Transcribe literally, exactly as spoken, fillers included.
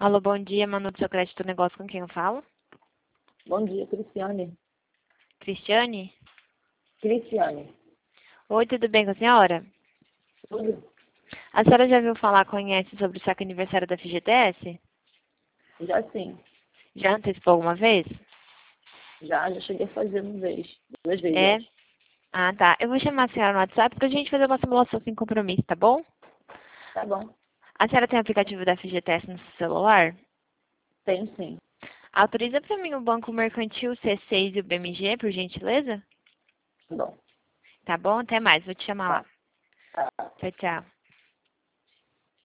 Alô, bom dia, Manu do seu crédito negócio, com quem eu falo? Bom dia, Cristiane. Cristiane? Cristiane. Oi, tudo bem com a senhora? Tudo? A senhora já ouviu falar, conhece sobre o saque aniversário da F G T S? Já sim. Já antecipou alguma vez? Já, já cheguei a fazer uma vez. Duas vezes, eu É? acho. Ah, tá. Eu vou chamar a senhora no WhatsApp pra gente fazer uma simulação sem compromisso, tá bom? Tá bom. A senhora tem o aplicativo da F G T S no seu celular? Tenho sim. Autoriza pra mim o Banco Mercantil, o C seis e o B M G, por gentileza? Tá bom. Tá bom? Até mais, vou te chamar lá. Tá. Tá. Tchau, tchau.